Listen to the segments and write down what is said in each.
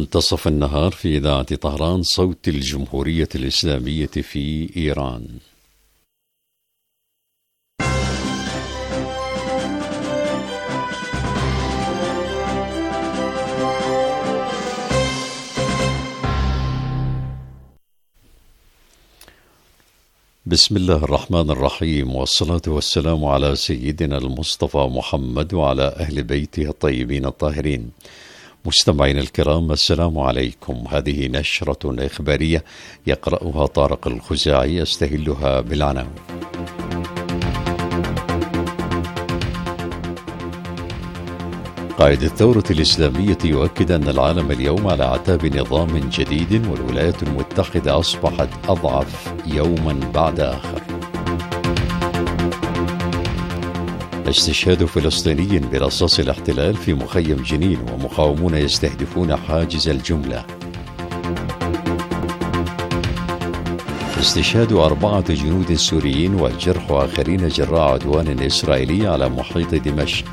منتصف النهار في إذاعة طهران صوت الجمهورية الإسلامية في إيران. بسم الله الرحمن الرحيم، والصلاة والسلام على سيدنا المصطفى محمد وعلى أهل بيته الطيبين الطاهرين. مستمعين الكرام، السلام عليكم. هذه نشرة إخبارية يقرأها طارق الخزاعي، يستهلها بالعناوين. قائد الثورة الإسلامية يؤكد أن العالم اليوم على أعتاب نظام جديد، والولايات المتحدة أصبحت أضعف يوما بعد آخر. استشهاد فلسطيني برصاص الاحتلال في مخيم جنين، ومقاومون يستهدفون حاجز الجملة. استشهاد 4 جنود سوريين وجرح آخرين جراء عدوان إسرائيلي على محيط دمشق.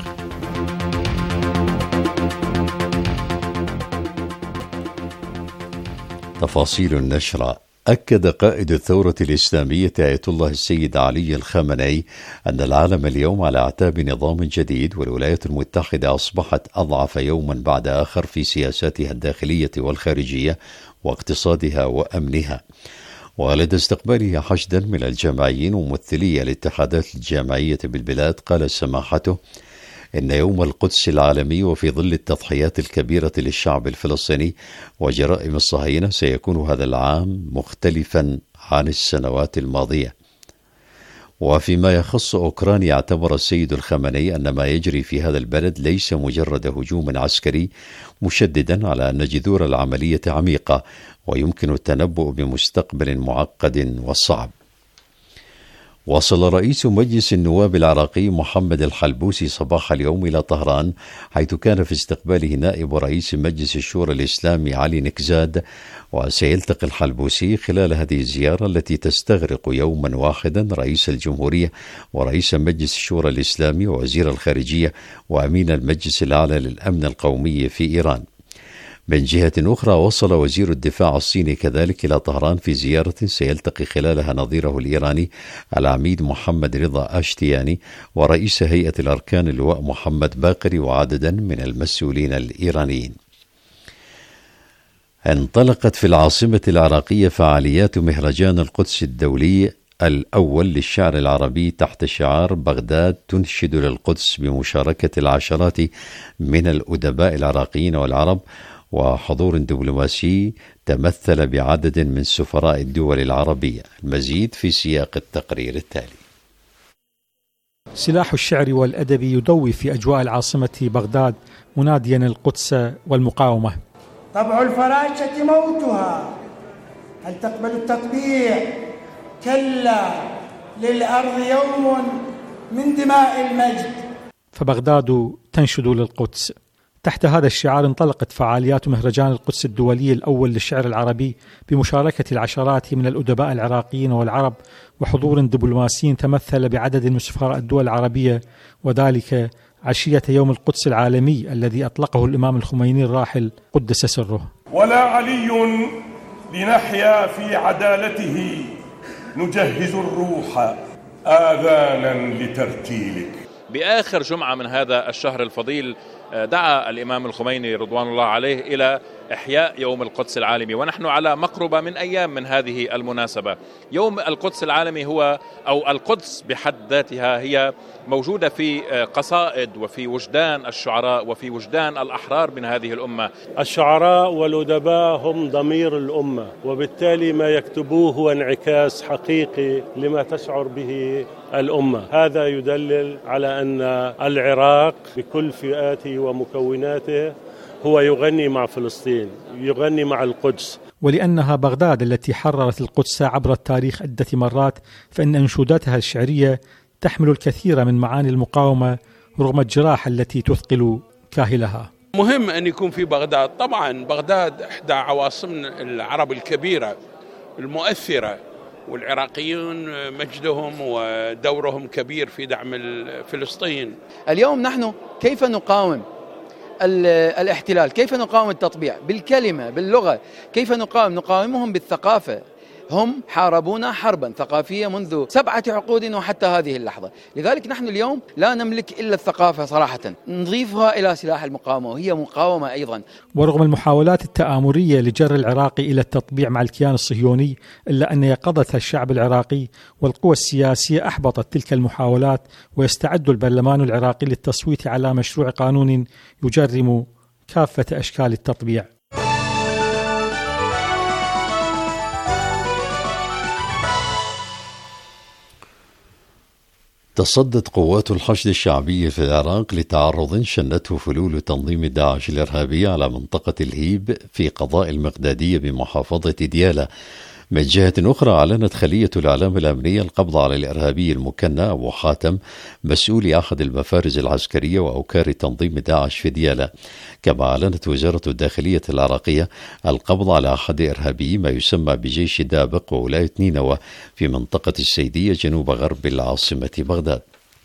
تفاصيل النشرة. أكد قائد الثورة الإسلامية آية الله السيد علي الخامنئي أن العالم اليوم على أعتاب نظام جديد، والولايات المتحدة أصبحت أضعف يوما بعد آخر في سياساتها الداخلية والخارجية واقتصادها وأمنها. ولدى استقباله حشدا من الجامعيين وممثلي الاتحادات الجامعية بالبلاد، قال سماحته إن يوم القدس العالمي وفي ظل التضحيات الكبيرة للشعب الفلسطيني وجرائم الصهاينة سيكون هذا العام مختلفا عن السنوات الماضية. وفيما يخص أوكرانيا، اعتبر السيد الخامنئي أن ما يجري في هذا البلد ليس مجرد هجوم عسكري، مشددا على أن جذور العملية عميقة ويمكن التنبؤ بمستقبل معقد وصعب. وصل رئيس مجلس النواب العراقي محمد الحلبوسي صباح اليوم إلى طهران، حيث كان في استقباله نائب رئيس مجلس الشورى الإسلامي علي نكزاد. وسيلتقي الحلبوسي خلال هذه الزيارة التي تستغرق يوما واحدا رئيس الجمهورية ورئيس مجلس الشورى الإسلامي ووزير الخارجية وأمين المجلس الأعلى للأمن القومي في إيران. من جهة أخرى، وصل وزير الدفاع الصيني كذلك إلى طهران في زيارة سيلتقي خلالها نظيره الإيراني العميد محمد رضا أشتياني ورئيس هيئة الأركان اللواء محمد باقري وعددا من المسؤولين الإيرانيين. انطلقت في العاصمة العراقية فعاليات مهرجان القدس الدولي الأول للشعر العربي تحت شعار بغداد تنشد للقدس، بمشاركة العشرات من الأدباء العراقيين والعرب وحضور دبلوماسي تمثل بعدد من سفراء الدول العربية. المزيد في سياق التقرير التالي. سلاح الشعر والأدب يضوي في أجواء العاصمة بغداد، مناديا القدس والمقاومة. طبع الفراشة موتها، هل تقبل التطبيع؟ كلا، للأرض يوم من دماء المجد. فبغداد تنشد للقدس. تحت هذا الشعار انطلقت فعاليات مهرجان القدس الدولي الأول للشعر العربي، بمشاركة العشرات من الأدباء العراقيين والعرب وحضور دبلوماسي تمثل بعدد من سفراء الدول العربية، وذلك عشية يوم القدس العالمي الذي أطلقه الإمام الخميني الراحل قدس سره. ولا علي لنحيا في عدالته، نجهز الروح آذانا لترتيلك. بآخر جمعة من هذا الشهر الفضيل دعا الإمام الخميني رضوان الله عليه إلى إحياء يوم القدس العالمي، ونحن على مقربة من أيام من هذه المناسبة. يوم القدس العالمي هو، أو القدس بحد ذاتها، هي موجودة في قصائد وفي وجدان الشعراء وفي وجدان الأحرار من هذه الأمة. الشعراء والأدباء هم ضمير الأمة، وبالتالي ما يكتبوه هو انعكاس حقيقي لما تشعر به الأمة. هذا يدلل على أن العراق بكل فئاته ومكوناته هو يغني مع فلسطين، يغني مع القدس. ولأنها بغداد التي حررت القدس عبر التاريخ عدة مرات، فإن أنشوداتها الشعرية تحمل الكثير من معاني المقاومة رغم الجراح التي تثقل كاهلها. مهم أن يكون في بغداد. طبعا بغداد إحدى عواصم العرب الكبيرة المؤثرة، والعراقيون مجدهم ودورهم كبير في دعم فلسطين. اليوم نحن كيف نقاوم الاحتلال. كيف نقاوم التطبيع؟ بالكلمة، باللغة. كيف نقاومهم بالثقافة. هم حاربونا حربا ثقافية منذ 7 عقود وحتى هذه اللحظة. لذلك نحن اليوم لا نملك إلا الثقافة صراحة، نضيفها إلى سلاح المقاومة وهي مقاومة أيضا. ورغم المحاولات التآمرية لجر العراقي إلى التطبيع مع الكيان الصهيوني، إلا أن يقظة الشعب العراقي والقوى السياسية أحبطت تلك المحاولات، ويستعد البرلمان العراقي للتصويت على مشروع قانون يجرم كافة أشكال التطبيع. تصدت قوات الحشد الشعبي في العراق لتعرض شنته فلول تنظيم داعش الإرهابي على منطقة الهيب في قضاء المقدادية بمحافظة ديالى. من جهة أخرى، أعلنت خلية الإعلام الأمنية القبض على الإرهابي المكنى أبو حاتم مسؤول أحد المفارز العسكرية وأوكار تنظيم داعش في ديالى. كما أعلنت وزارة الداخلية العراقية القبض على أحد إرهابي ما يسمى بجيش دابق وولاية نينوى في منطقة السيدية جنوب غرب العاصمة بغداد.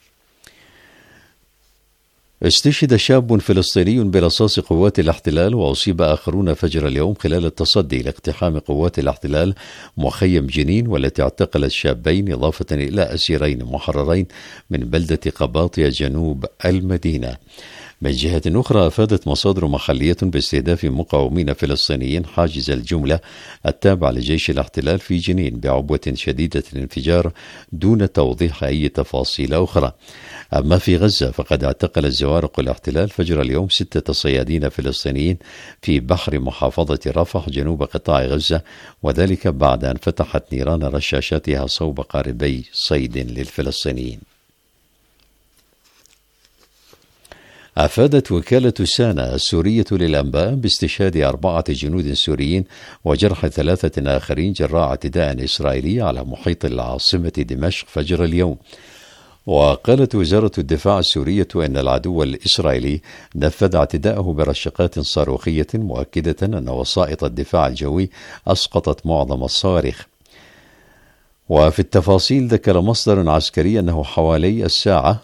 استشهد شاب فلسطيني برصاص قوات الاحتلال وأصيب آخرون فجر اليوم خلال التصدي لاقتحام قوات الاحتلال مخيم جنين، والتي اعتقلت شابين إضافة إلى أسيرين محررين من بلدة قباطية جنوب المدينة. من جهة أخرى، أفادت مصادر محلية باستهداف مقاومين فلسطينيين حاجز الجملة التابع لجيش الاحتلال في جنين بعبوة شديدة الانفجار دون توضيح أي تفاصيل أخرى. أما في غزة، فقد اعتقلت زوارق الاحتلال فجر اليوم 6 صيادين فلسطينيين في بحر محافظة رفح جنوب قطاع غزة، وذلك بعد أن فتحت نيران رشاشاتها صوب قاربي صيد للفلسطينيين. أفادت وكالة سانا السورية للأنباء باستشهاد 4 جنود سوريين وجرح 3 آخرين جراء اعتداء إسرائيلي على محيط العاصمة دمشق فجر اليوم. وقالت وزارة الدفاع السورية أن العدو الإسرائيلي نفذ اعتداءه برشقات صاروخية، مؤكدة أن وسائط الدفاع الجوي أسقطت معظم الصواريخ. وفي التفاصيل، ذكر مصدر عسكري أنه حوالي الساعة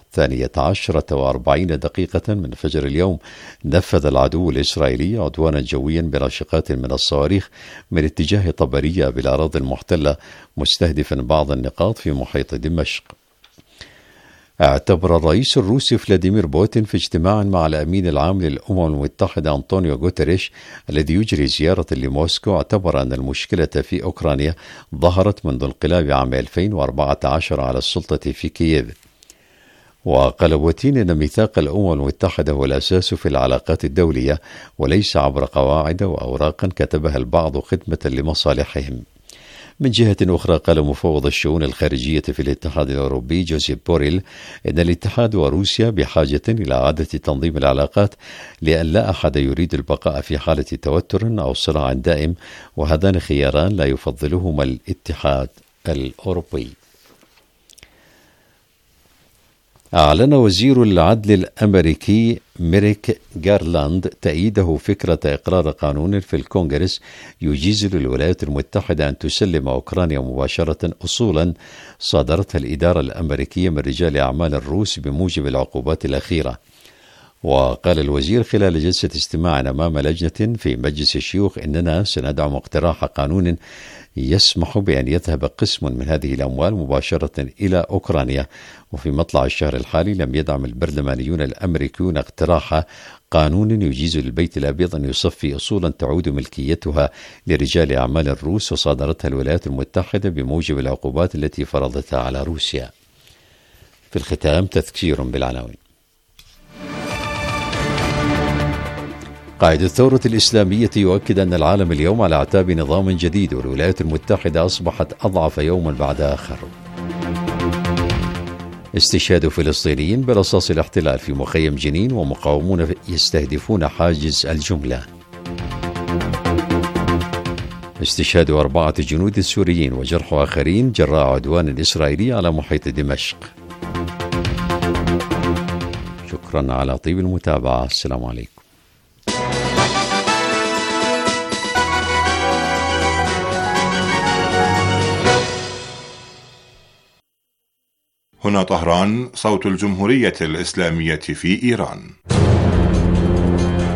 12:40 من فجر اليوم نفذ العدو الإسرائيلي عدوانا جويا برشقات من الصواريخ من اتجاه طبرية بالأراضي المحتلة، مستهدفا بعض النقاط في محيط دمشق. اعتبر الرئيس الروسي فلاديمير بوتين في اجتماع مع الأمين العام للأمم المتحدة أنطونيو غوتيريش الذي يجري زيارة لموسكو، اعتبر أن المشكلة في أوكرانيا ظهرت منذ انقلاب عام 2014 على السلطة في كييف. وقال بوتين أن ميثاق الأمم المتحدة هو الأساس في العلاقات الدولية وليس عبر قواعد وأوراق كتبها البعض خدمة لمصالحهم. من جهة أخرى، قال مفوض الشؤون الخارجية في الاتحاد الأوروبي جوزيف بوريل إن الاتحاد وروسيا بحاجة إلى إعادة تنظيم العلاقات، لأن لا أحد يريد البقاء في حالة توتر أو صراع دائم، وهذان خياران لا يفضلهما الاتحاد الأوروبي. أعلن وزير العدل الأمريكي ميريك جارلاند تأييده فكرة إقرار قانون في الكونغرس يجيز للولايات المتحدة أن تسلم أوكرانيا مباشرة أصولا صادرتها الإدارة الأمريكية من رجال أعمال الروس بموجب العقوبات الأخيرة. وقال الوزير خلال جلسة استماع أمام لجنة في مجلس الشيوخ إننا سندعم اقتراح قانون يسمح بأن يذهب قسم من هذه الأموال مباشرة إلى أوكرانيا. وفي مطلع الشهر الحالي لم يدعم البرلمانيون الأمريكيون اقتراح قانون يجيز للبيت الأبيض أن يصفي أصولا تعود ملكيتها لرجال أعمال الروس وصادرتها الولايات المتحدة بموجب العقوبات التي فرضتها على روسيا. في الختام تذكير بالعناوين. قائد الثورة الإسلامية يؤكد أن العالم اليوم على أعتاب نظام جديد، والولايات المتحدة أصبحت أضعف يوما بعد آخر. استشهاد فلسطينيين برصاص الاحتلال في مخيم جنين، ومقاومون يستهدفون حاجز الجملة. استشهاد 4 جنود سوريين وجرح آخرين جراء عدوان إسرائيلي على محيط دمشق. شكرا على طيب المتابعة. السلام عليكم. هنا طهران، صوت الجمهورية الإسلامية في إيران.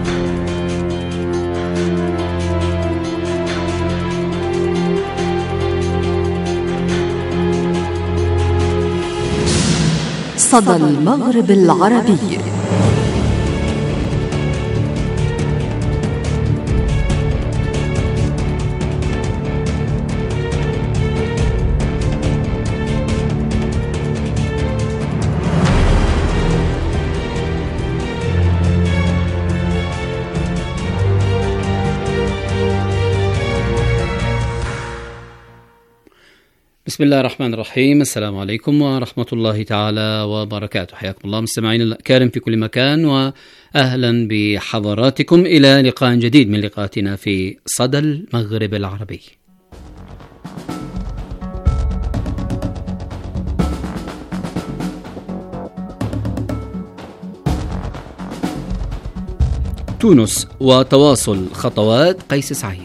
صدى المغرب العربي. بسم الله الرحمن الرحيم. السلام عليكم ورحمة الله تعالى وبركاته. حياكم الله مستمعين الكرام في كل مكان، وأهلا بحضراتكم إلى لقاء جديد من لقاءاتنا في صدى المغرب العربي. تونس وتواصل خطوات قيس سعيد.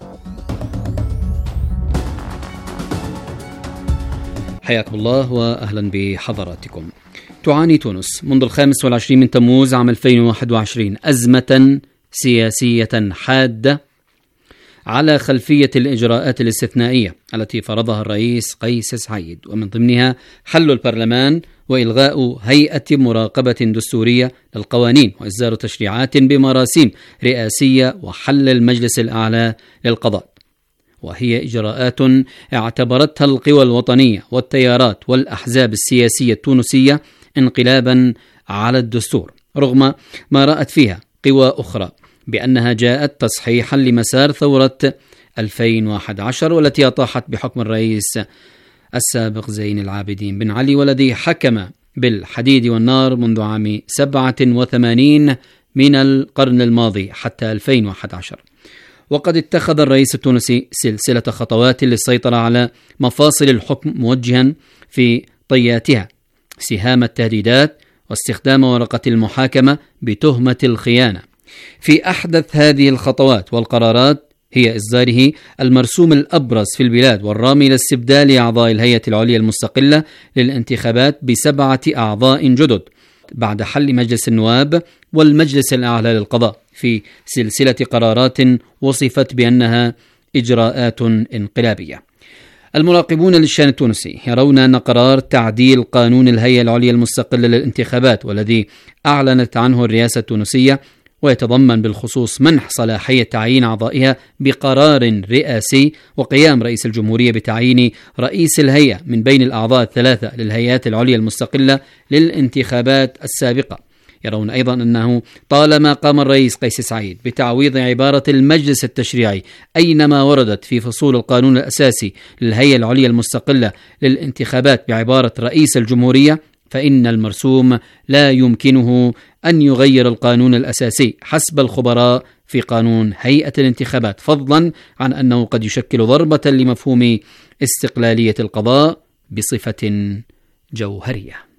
حياكم الله وأهلا بحضراتكم. تعاني تونس منذ 25 من تموز عام 2021 أزمة سياسية حادة على خلفية الإجراءات الاستثنائية التي فرضها الرئيس قيس سعيد، ومن ضمنها حل البرلمان وإلغاء هيئة مراقبة دستورية للقوانين وإصدار تشريعات بمراسيم رئاسية وحل المجلس الأعلى للقضاء، وهي إجراءات اعتبرتها القوى الوطنية والتيارات والأحزاب السياسية التونسية انقلابا على الدستور، رغم ما رأت فيها قوى أخرى بأنها جاءت تصحيحا لمسار ثورة 2011 والتي أطاحت بحكم الرئيس السابق زين العابدين بن علي، والذي حكم بالحديد والنار منذ عام 87 من القرن الماضي حتى 2011. وقد اتخذ الرئيس التونسي سلسلة خطوات للسيطرة على مفاصل الحكم، موجها في طياتها سهام التهديدات واستخدام ورقة المحاكمة بتهمة الخيانة. في أحدث هذه الخطوات والقرارات هي إصداره المرسوم الأبرز في البلاد والرامي لاستبدال أعضاء الهيئة العليا المستقلة للانتخابات ب7 أعضاء جدد بعد حل مجلس النواب والمجلس الأعلى للقضاء، في سلسلة قرارات وصفت بأنها إجراءات انقلابية. المراقبون للشأن التونسي يرون أن قرار تعديل قانون الهيئة العليا المستقلة للانتخابات والذي أعلنت عنه الرئاسة التونسية، ويتضمن بالخصوص منح صلاحية تعيين أعضائها بقرار رئاسي وقيام رئيس الجمهورية بتعيين رئيس الهيئة من بين الأعضاء الثلاثة للهيئات العليا المستقلة للانتخابات السابقة. يرون أيضا أنه طالما قام الرئيس قيس سعيد بتعويض عبارة المجلس التشريعي أينما وردت في فصول القانون الأساسي للهيئة العليا المستقلة للانتخابات بعبارة رئيس الجمهورية، فإن المرسوم لا يمكنه أن يغير القانون الأساسي حسب الخبراء في قانون هيئة الانتخابات، فضلا عن أنه قد يشكل ضربة لمفهوم استقلالية القضاء بصفة جوهرية.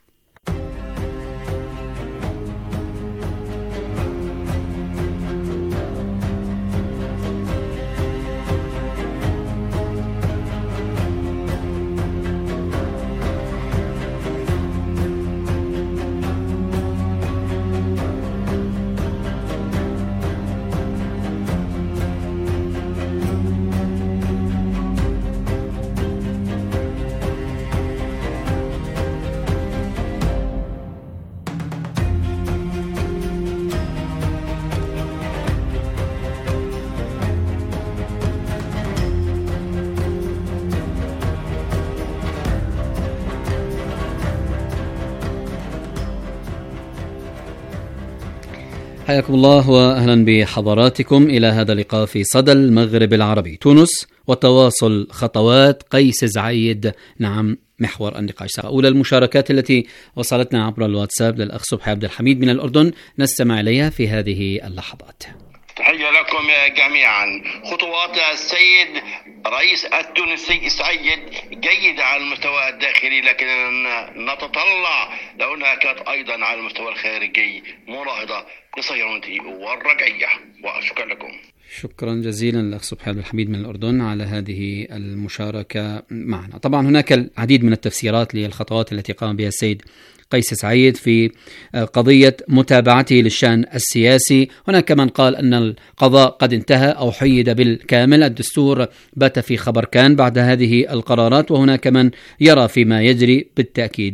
حياكم الله وأهلا بحضراتكم إلى هذا اللقاء في صدى المغرب العربي. تونس وتواصل خطوات قيس سعيد، نعم محور النقاش. أولى المشاركات التي وصلتنا عبر الواتساب للأخ صبحي عبد الحميد من الأردن، نستمع إليها في هذه اللحظات. تحية لكم جميعا. خطوات السيد رئيس التونسي سعيد جيدة على المستوى الداخلي، لكن نتطلع لو أنها كانت أيضا على المستوى الخارجي مناهضة لصيانته والرجعية. وشكرا لكم. شكرا جزيلا للأخ صبحي عبد الحميد من الأردن على هذه المشاركة معنا. طبعا هناك العديد من التفسيرات للخطوات التي قام بها السيد قيس سعيد في قضية متابعته للشأن السياسي. هناك من قال أن القضاء قد انتهى أو حيد بالكامل، الدستور بات في خبر كان بعد هذه القرارات، وهناك من يرى فيما يجري بالتأكيد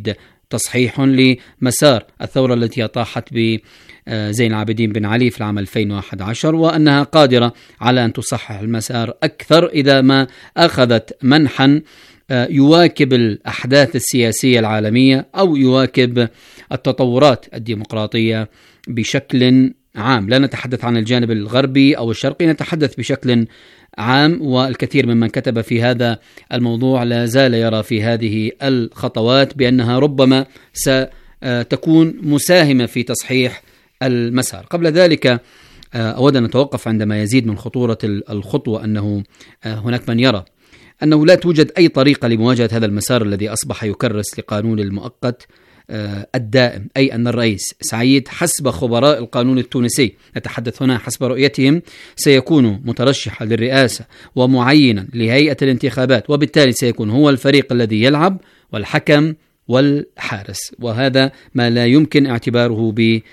تصحيح لمسار الثورة التي أطاحت بزين العابدين بن علي في العام 2011، وأنها قادرة على أن تصحح المسار أكثر إذا ما أخذت منحا يواكب الأحداث السياسية العالمية أو يواكب التطورات الديمقراطية بشكل عام. لا نتحدث عن الجانب الغربي أو الشرقي، نتحدث بشكل عام. والكثير ممن كتب في هذا الموضوع لا زال يرى في هذه الخطوات بأنها ربما ستكون مساهمة في تصحيح المسار. قبل ذلك أود أن نتوقف عندما يزيد من خطورة الخطوة أنه هناك من يرى أنه لا توجد أي طريقة لمواجهة هذا المسار الذي أصبح يكرس لقانون المؤقت الدائم، أي أن الرئيس سعيد حسب خبراء القانون التونسي، نتحدث هنا حسب رؤيتهم، سيكون مترشحا للرئاسة ومعينا لهيئة الانتخابات، وبالتالي سيكون هو الفريق الذي يلعب والحكم والحارس، وهذا ما لا يمكن اعتباره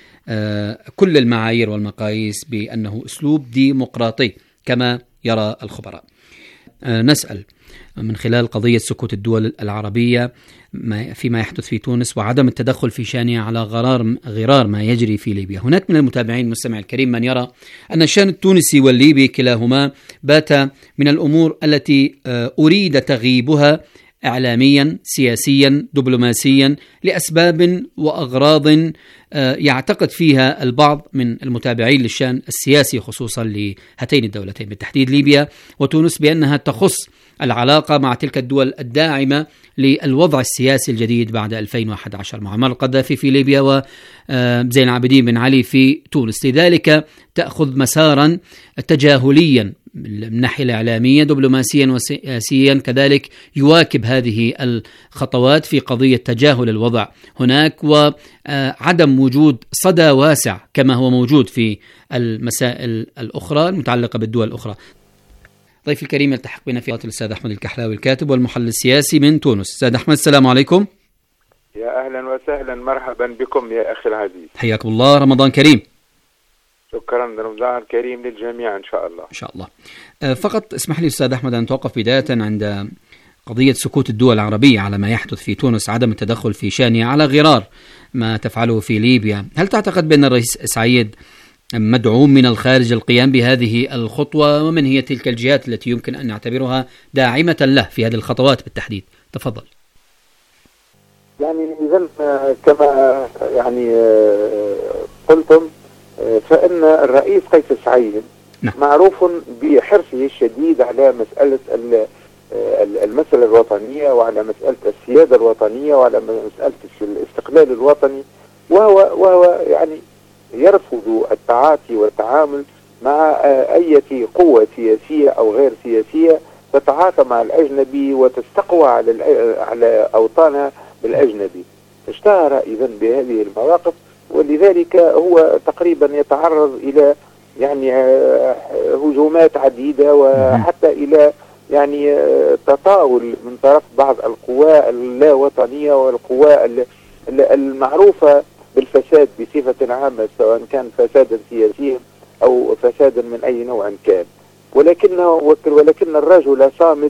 بكل المعايير والمقاييس بأنه أسلوب ديمقراطي كما يرى الخبراء. نسأل من خلال قضية سكوت الدول العربية فيما يحدث في تونس وعدم التدخل في شأنها على غرار ما يجري في ليبيا. هناك من المتابعين المستمع الكريم من يرى أن الشأن التونسي والليبي كلاهما بات من الأمور التي أريد تغييبها إعلاميا سياسيا دبلوماسيا لأسباب وأغراض يعتقد فيها البعض من المتابعين للشأن السياسي خصوصا لهاتين الدولتين بالتحديد ليبيا وتونس بأنها تخص العلاقة مع تلك الدول الداعمة للوضع السياسي الجديد بعد 2011 معمر القذافي في ليبيا وزين العابدين بن علي في تونس. لذلك تأخذ مسارا تجاهليا من الناحية الإعلامية دبلوماسيا وسياسيا، كذلك يواكب هذه الخطوات في قضية تجاهل الوضع هناك وعدم وجود صدى واسع كما هو موجود في المسائل الأخرى المتعلقة بالدول الأخرى. ضيف الكريم يلتحق بنا في الأستاذ أحمد الكحلاوي الكاتب والمحلل السياسي من تونس. أستاذ أحمد السلام عليكم. يا أهلا وسهلا، مرحبا بكم يا أخي العزيز. حياكم الله، رمضان كريم. شكرا، رمضان كريم للجميع إن شاء الله. إن شاء الله. فقط اسمح لي أستاذ أحمد أن نتوقف بداية عند قضية سكوت الدول العربية على ما يحدث في تونس، عدم التدخل في شأنها على غرار ما تفعله في ليبيا. هل تعتقد بأن الرئيس سعيد مدعوم من الخارج القيام بهذه الخطوة، ومن هي تلك الجهات التي يمكن أن نعتبرها داعمة له في هذه الخطوات بالتحديد؟ تفضل. يعني إذن كما يعني قلتم فإن الرئيس قيس سعيد معروف بحرصه الشديد على مسألة المسألة الوطنية وعلى مسألة السيادة الوطنية وعلى مسألة الاستقلال الوطني، وهو يعني يرفض التعاطي والتعامل مع أي قوة سياسية أو غير سياسية تتعاطى مع الأجنبي وتستقوى على أوطانها بالأجنبي. اشتهر إذن بهذه المواقف، ولذلك هو تقريبا يتعرض إلى يعني هجومات عديدة وحتى إلى يعني تطاول من طرف بعض القوى اللا وطنية والقوى المعروفة بالفساد بصفة عامة، سواء كان فسادا سياسيا أو فسادا من أي نوع كان، ولكن الرجل صامد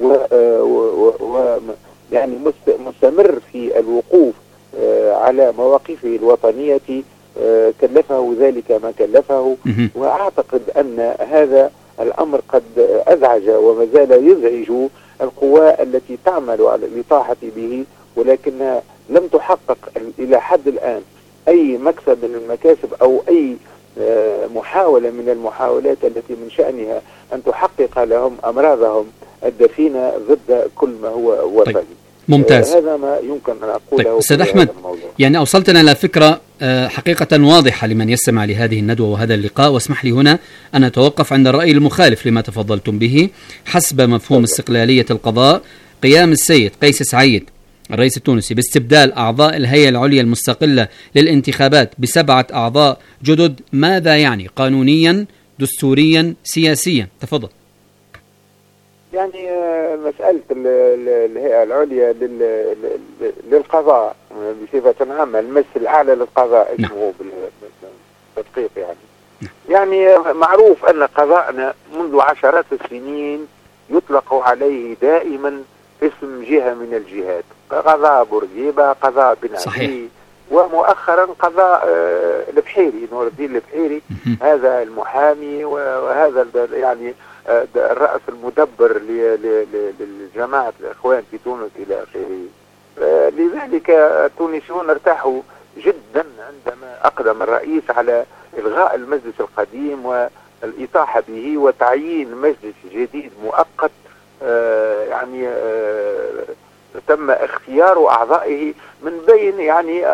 يعني مستمر في الوقوف على مواقفه الوطنية، كلفه ذلك ما كلفه. وأعتقد أن هذا الأمر قد أزعج وما زال يزعج القوى التي تعمل على الإطاحة به، ولكنها لم تحقق إلى حد الآن أي مكسب من المكاسب أو أي محاولة من المحاولات التي من شأنها أن تحقق لهم أمراضهم الدفينة ضد كل ما هو وطني. طيب. ممتاز. هذا ما يمكن أن أقوله. طيب أستاذ أحمد، يعني أوصلتنا إلى فكرة حقيقة واضحة لمن يستمع لهذه الندوة وهذا اللقاء، واسمح لي هنا أن أتوقف عند الرأي المخالف لما تفضلتم به. حسب مفهوم استقلالية القضاء، قيام السيد قيس سعيد الرئيس التونسي باستبدال أعضاء الهيئة العليا المستقلة للانتخابات ب7 أعضاء جدد، ماذا يعني قانونيا دستوريا سياسيا؟ تفضل. يعني مسألة الهيئة العليا للقضاء بصفة عامة، المجلس الأعلى للقضاء اسمه بالتدقيق يعني معروف أن قضاءنا منذ عشرات السنين يطلق عليه دائما اسم جهة من الجهات، قضاء بورقيبة، قضاء بن علي، ومؤخرا قضاء البحيري، نور الدين البحيري، هذا المحامي وهذا يعني الرأس المدبر لجماعة الإخوان في تونس إلى آخره. لذلك التونسيون ارتاحوا جدا عندما أقدم الرئيس على إلغاء المجلس القديم والإطاحة به وتعيين مجلس جديد مؤقت، يعني تم اختيار أعضائه من بين يعني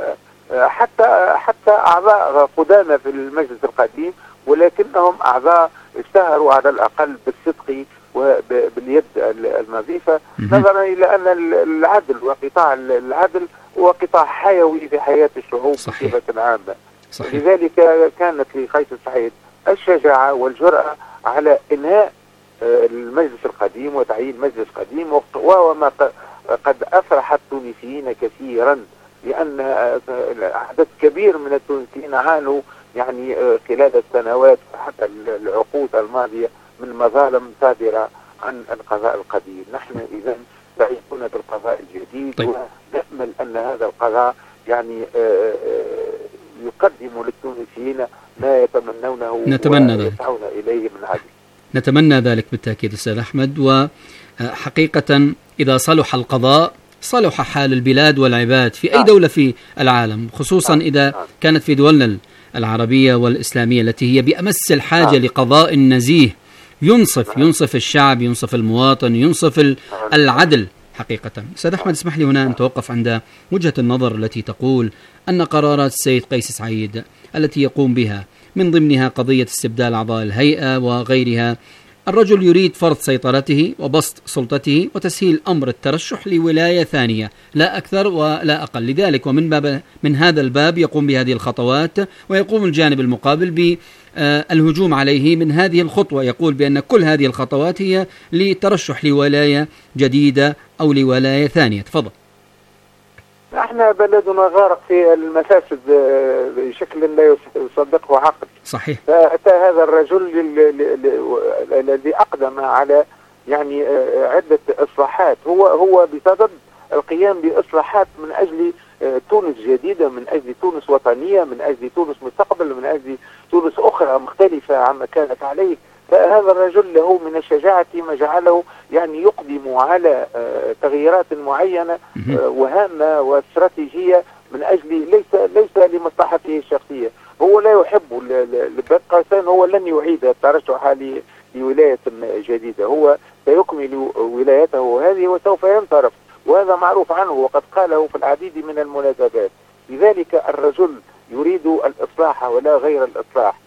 حتى أعضاء قدامى في المجلس القديم، ولكنهم أعضاء اشتهروا على الأقل بالصدق وباليد النظيفة، نظرا إلى أن العدل وقطاع العدل هو قطاع حيوي في حياة الشعوب بصفة عامة. لذلك كانت لقيس سعيد الشجاعة والجرأة على إنهاء المجلس القديم وتعيين مجلس قديم، وهو ما قد أفرح التونسيين كثيرا، لأن عدد كبير من التونسيين عانوا يعني خلال السنوات حتى العقود الماضية من مظالم صادرة عن القضاء القديم. نحن إذا سعيدون بالقضاء الجديد، ونأمل أن هذا القضاء يعني يقدم للتونسيين ما يتمنونه ويسعون إليه من عدل. نتمنى ذلك بالتأكيد أستاذ أحمد. وحقيقة إذا صلح القضاء صلح حال البلاد والعباد في أي دولة في العالم، خصوصا إذا كانت في دولنا العربية والإسلامية التي هي بأمس الحاجة لقضاء نزيه ينصف الشعب، ينصف المواطن، ينصف العدل حقيقة. أستاذ أحمد اسمح لي هنا أن نتوقف عند وجهة النظر التي تقول أن قرارات السيد قيس سعيد التي يقوم بها من ضمنها قضية استبدال أعضاء الهيئة وغيرها، الرجل يريد فرض سيطرته وبسط سلطته وتسهيل أمر الترشح لولاية ثانية، لا أكثر ولا أقل. لذلك من هذا الباب يقوم بهذه الخطوات، ويقوم الجانب المقابل بالهجوم عليه من هذه الخطوة، يقول بأن كل هذه الخطوات هي لترشح لولاية جديدة أو لولاية ثانية. تفضل. احنا بلدنا غارق في المفاسد بشكل لا يصدقه عقل. صحيح. فأتى هذا الرجل الذي أقدم على يعني عدة إصلاحات، هو بصدد القيام بإصلاحات من أجل تونس جديدة، من أجل تونس وطنية، من أجل تونس مستقبل، من أجل تونس أخرى مختلفة عما كانت عليه. فهذا الرجل له من الشجاعة ما جعله يعني يقدم على تغييرات معينة وهامة واستراتيجية من أجل ليس لمصلحته الشخصية. هو لا يحب البقاء، هو لن يعيد الترشح لولاية جديدة، هو سيكمل ولايته هذه وسوف ينصرف، وهذا معروف عنه وقد قاله في العديد من المناسبات. لذلك الرجل يريد الإصلاح ولا غير الإصلاح،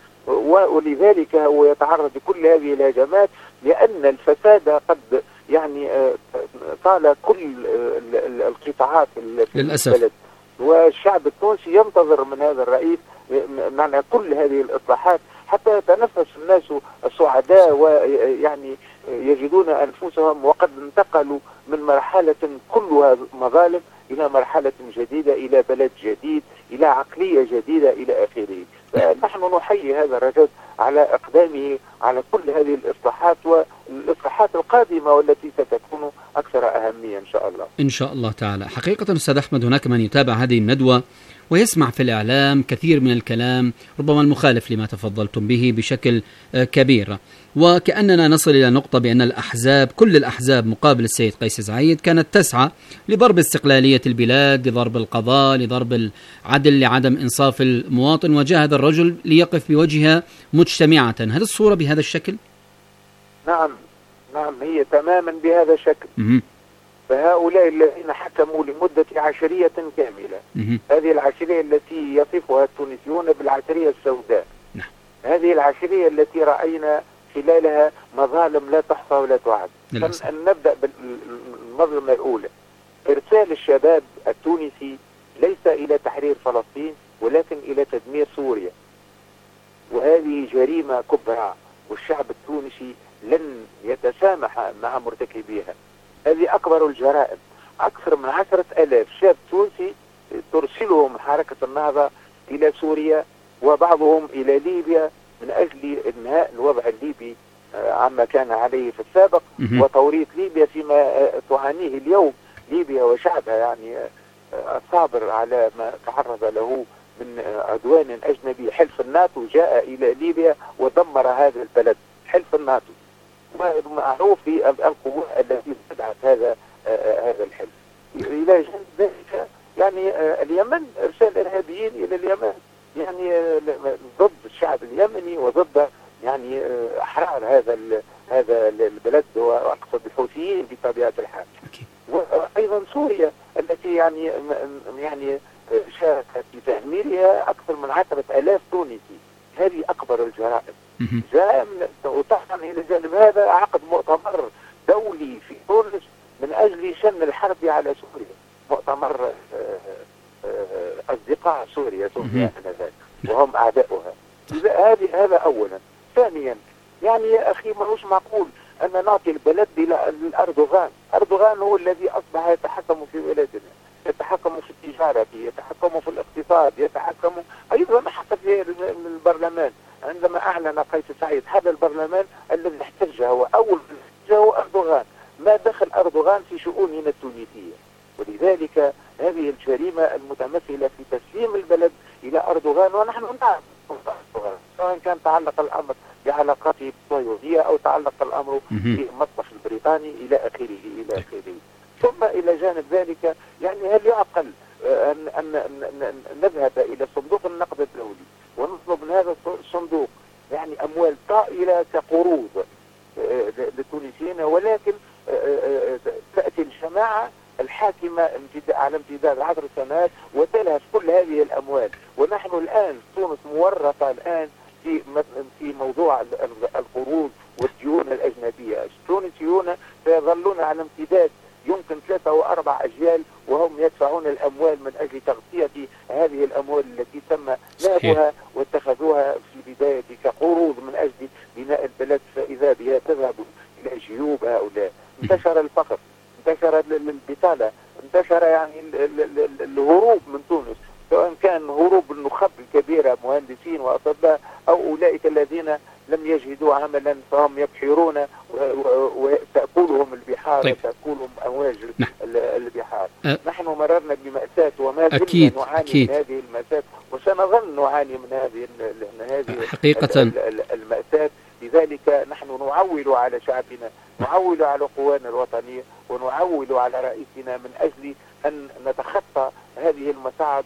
ولذلك هو يتعرض لكل هذه الهجمات، لأن الفساد قد يعني طال كل القطاعات في البلد، والشعب التونسي ينتظر من هذا الرئيس معنى كل هذه الإصلاحات حتى يتنفس الناس السعداء ويعني يجدون أنفسهم وقد انتقلوا من مرحلة كلها مظالم إلى مرحلة جديدة، إلى بلد جديد، إلى عقلية جديدة إلى آخره. فنحن نحيي هذا الرجل على إقدامه على كل هذه الإصلاحات والإصلاحات القادمة والتي ستكون أكثر أهمية إن شاء الله. إن شاء الله تعالى. حقيقة أستاذ أحمد هناك من يتابع هذه الندوة ويسمع في الإعلام كثير من الكلام ربما المخالف لما تفضلتم به بشكل كبير، وكأننا نصل إلى نقطة بأن الأحزاب كل الأحزاب مقابل السيد قيس سعيد كانت تسعى لضرب استقلالية البلاد، لضرب القضاء، لضرب العدل، لعدم إنصاف المواطن، وجاء هذا الرجل ليقف بوجهها مجتمعة. هل الصورة بهذا الشكل؟ نعم هي تماما بهذا الشكل. فهؤلاء الذين حكموا لمدة عشرية كاملة، هذه العشرية التي يصفها التونسيون بالعشرية السوداء، هذه العشرية التي رأينا خلالها مظالم لا تحصى ولا تعد. نبدأ بالمظلمة الأولى، إرسال الشباب التونسي ليس إلى تحرير فلسطين ولكن إلى تدمير سوريا، وهذه جريمة كبرى والشعب التونسي لن يتسامح مع مرتكبيها. هذه أكبر الجرائم. أكثر من 10,000 شاب تونسي ترسلهم حركة النهضة إلى سوريا وبعضهم إلى ليبيا من أجل إنهاء الوضع الليبي عما كان عليه في السابق وتوريط ليبيا فيما تعانيه اليوم ليبيا وشعبها، يعني الصابر على ما تعرض له من عدوان أجنبي. حلف الناتو جاء إلى ليبيا ودمر هذا البلد، حلف الناتو، ومعروف القوة التي استدعت هذا الحلف. إلى جانب ذلك يعني اليمن إرسال إرهابيين إلى اليمن، يعني ضد الشعب اليمني وضد يعني أحرار هذا البلد، وأقصد الحوثيين بطبيعة الحال. وأيضا سوريا التي يعني شاركت في تدميرها أكثر من 10,000 تونسي. هذه أكبر الجرائم. جرائم. وطبعا إلى جانب هذا عقد مؤتمر دولي في تونس من أجل شن الحرب على سوريا، مؤتمر أصدقاء سوريا آنذاك وهم أعداؤها. هذا أولا. ثانيا يعني يا أخي ما هوش معقول أن نعطي البلد لأردوغان. أردوغان هو الذي أصبح يتحكم في بلادنا، يتحكم في التجارة، يتحكم في الاقتصاد، يتحكم أيضا حتى في البرلمان. عندما أعلن قيس سعيد هذا البرلمان الذي احتجه وأول من احتجه أردوغان، ما دخل أردوغان في شؤوننا التونسية. ولذلك هذه الجريمة المتمثلة في تسليم البلد إلى أردوغان، ونحن نعرف أردوغان سواء كان تعلق الأمر بعلاقاته الصهيونية أو تعلق الأمر بالمطبخ البريطاني إلى آخره. ثم إلى جانب ذلك يعني هل يعقل أن نذهب إلى صندوق النقد الدولي ونطلب من هذا الصندوق يعني أموال طائلة كقروض للتونسيين، ولكن تأتي الجماعة الحاكمة على امتداد 10 سنوات وتلهث كل هذه الأموال. ونحن الآن تونس مورطة الآن في موضوع القروض والديون الأجنبية. التونسيون سيظلون على امتداد يمكن 3 و4 أجيال وهم يدفعون الأموال من أجل تغطية هذه الأموال التي تم نهبها واتخذوها في البداية كقروض من أجل بناء البلد، فإذا بها تذهب إلى جيوب هؤلاء. انتشر الفقر، انتشر البطالة، انتشر يعني الهروب من تونس، سواء كان هروب النخب الكبيرة مهندسين وأطباء أو أولئك الذين لم يجدوا عملا فهم يبحرون وتأكلهم البحار وتأكلهم أمواج البحار. نحن مررنا بمأساة وما زلنا نعاني من هذه المأساة وسنظل نعاني من هذه حقيقة المأساة. لذلك نحن نعول على شعبنا، نعول على قوانا الوطنية، ونعول على رئيسنا من أجل أن نتخطى هذه المصاعب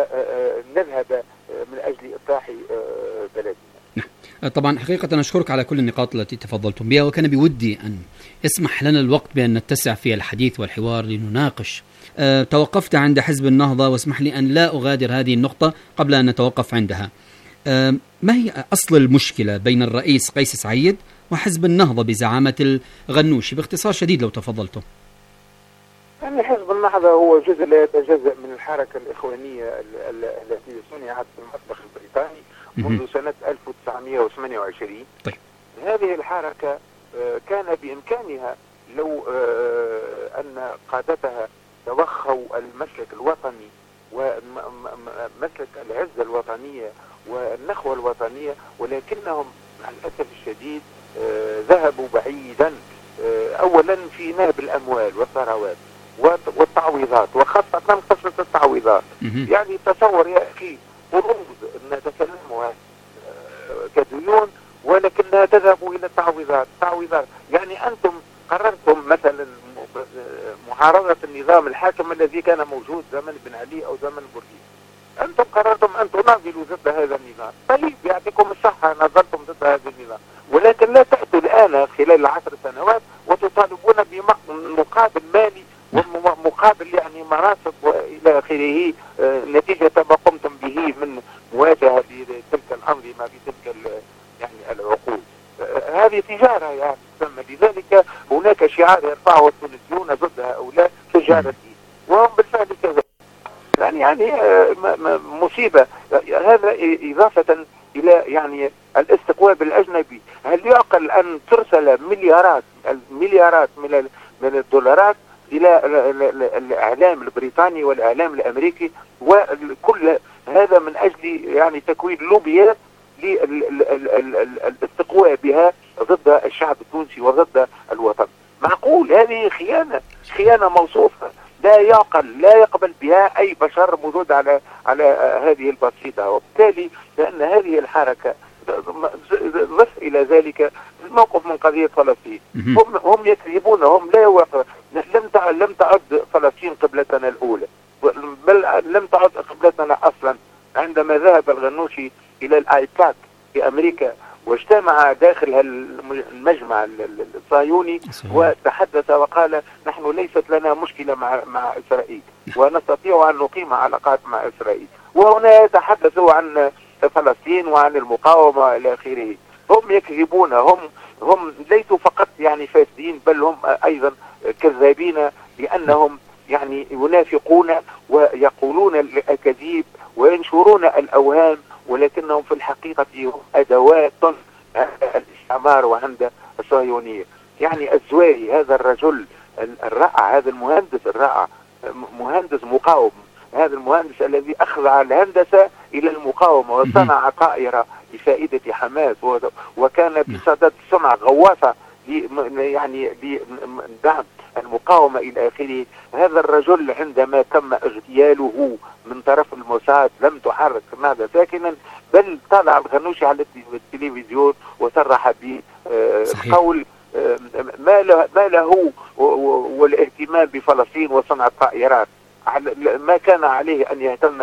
ونذهب من أجل إصلاح بلدنا. طبعا حقيقة أشكرك على كل النقاط التي تفضلتم بها، وكان بودي أن يسمح لنا الوقت بأن نتسع في الحديث والحوار لنناقش. توقفت عند حزب النهضة، واسمح لي أن لا أغادر هذه النقطة قبل أن نتوقف عندها. ما هي أصل المشكلة بين الرئيس قيس سعيد وحزب النهضة بزعامة الغنوشي؟ باختصار شديد لو تفضلتم. يعني حزب النهضة هو جزء لا يتجزأ من الحركة الإخوانية التي صنعت في المطبخ البريطاني منذ سنة 1928. طيب. هذه الحركة كان بإمكانها لو أن قادتها توخوا المسلك الوطني ومسلك العزة الوطنية والنخوة الوطنية، ولكنهم مع الأسف الشديد ذهبوا بعيدا. أولا في نهب الأموال والثروات والتعويضات، وخاصة قصة التعويضات. يعني تصور يا أخي قروض نتكلمها كديون ولكنها تذهب إلى التعويضات. يعني أنتم قررتم مثلا معارضة النظام الحاكم الذي كان موجود زمن بن علي أو زمن بورقيس، أنتم قررتم أن تناضلوا ضد هذا النظام. طيب يعطيكم الصحة، ناضلتم ضد هذا النظام، ولكن لا تأتوا الآن خلال 10 سنوات وتطالبون بمقابل مالي ومقابل يعني مناصب وإلى آخره نتيجة ما قمتم به من مواجهة لتلك الأنظمة بتلك يعني العقود. هذه تجارة يعني تسمى. لذلك هناك شعار يرفعه التونسيون ضد هؤلاء تجارة، وهم بالفعل كذا. يعني مصيبة. هذا إضافة إلى يعني الاستقواب الأجنبي. هل يعقل أن ترسل مليارات من الدولارات إلى الإعلام البريطاني والإعلام الأمريكي، وكل هذا من أجل يعني تكوين لوبيات للاستقواء بها ضد الشعب التونسي وضد الوطن. معقول؟ هذه خيانة موصوفة لا يقبل بها أي بشر موجود على هذه البسيطة. وبالتالي لأن هذه الحركة ضف إلى ذلك الموقف من قضية فلسطين. هم يكذبون، هم لا يوقف. لم تعد فلسطين قبلتنا الأولى، بل لم تعد قبلتنا أصلا. عندما ذهب الغنوشي إلى الآيباك في أمريكا واجتمع داخل المجمع الصهيوني وتحدث وقال نحن ليست لنا مشكلة مع إسرائيل ونستطيع أن نقيم علاقات مع إسرائيل. وهنا يتحدثوا عن فلسطين وعن المقاومة إلى آخره. هم يكذبون، هم ليسوا فقط يعني فاسدين، بل هم أيضا كذابين، لأنهم يعني ينافقون ويقولون الأكاذيب وينشرون الأوهام، ولكنهم في الحقيقة هم أدوات الاستعمار وعند الصهيونية. يعني الزواري هذا الرجل الرائع، هذا المهندس الرائع، مهندس مقاوم، هذا المهندس الذي أخضع الهندسة إلى المقاومة وصنع طائرة لفائدة حماس، وكان بصدد صنع غواصة يعني لدعم المقاومة إلى آخره. هذا الرجل عندما تم اغتياله من طرف الموساد لم تحرك نهضة ساكنا، بل طلع الغنوشي على التلفزيون وصرح بقول ما له والاهتمام بفلسطين وصنع الطائرات. ما كان عليه أن يهتم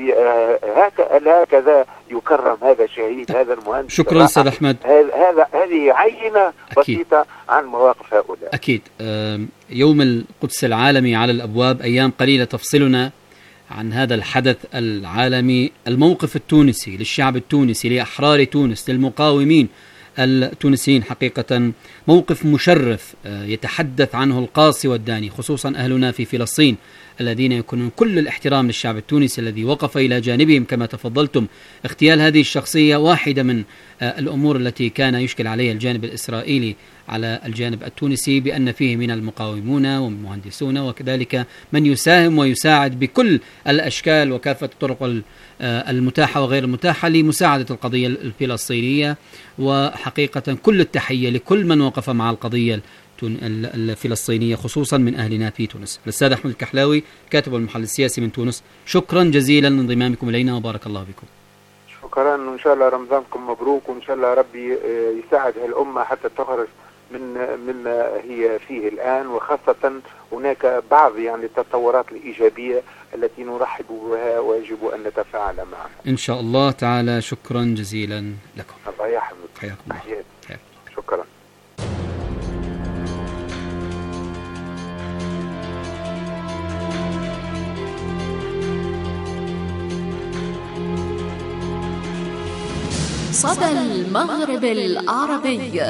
هكذا يكرم هذا الشهيد، هذا المهندس. شكرا أستاذ أحمد. هذه عينة بسيطة عن مواقف هؤلاء. أكيد. يوم القدس العالمي على الأبواب، أيام قليلة تفصلنا عن هذا الحدث العالمي، الموقف التونسي للشعب التونسي، لأحرار تونس، للمقاومين التونسيين. حقيقة موقف مشرف يتحدث عنه القاصي والداني، خصوصا أهلنا في فلسطين الذين يكونون كل الاحترام للشعب التونسي الذي وقف إلى جانبهم كما تفضلتم. اغتيال هذه الشخصية واحدة من الأمور التي كان يشكل عليها الجانب الإسرائيلي على الجانب التونسي، بأن فيه من المقاومون والمهندسون وكذلك من يساهم ويساعد بكل الأشكال وكافة الطرق المتاحة وغير المتاحة لمساعدة القضية الفلسطينية. وحقيقة كل التحية لكل من وقف مع القضية الفلسطينية خصوصا من أهلنا في تونس. الأستاذ أحمد الكحلاوي كاتب والمحلل السياسي من تونس، شكرا جزيلا لانضمامكم إلينا وبارك الله بكم. شكرا، وإن شاء الله رمضانكم مبروك، وإن شاء الله ربي يساعد الأمة حتى تخرج مما هي فيه الآن، وخاصة هناك بعض يعني التطورات الإيجابية التي نرحب بها ويجب أن نتفاعل معها إن شاء الله تعالى. شكرا جزيلا لكم. الله يحفظك. حياكم الله. شكرا. صدى المغرب العربي،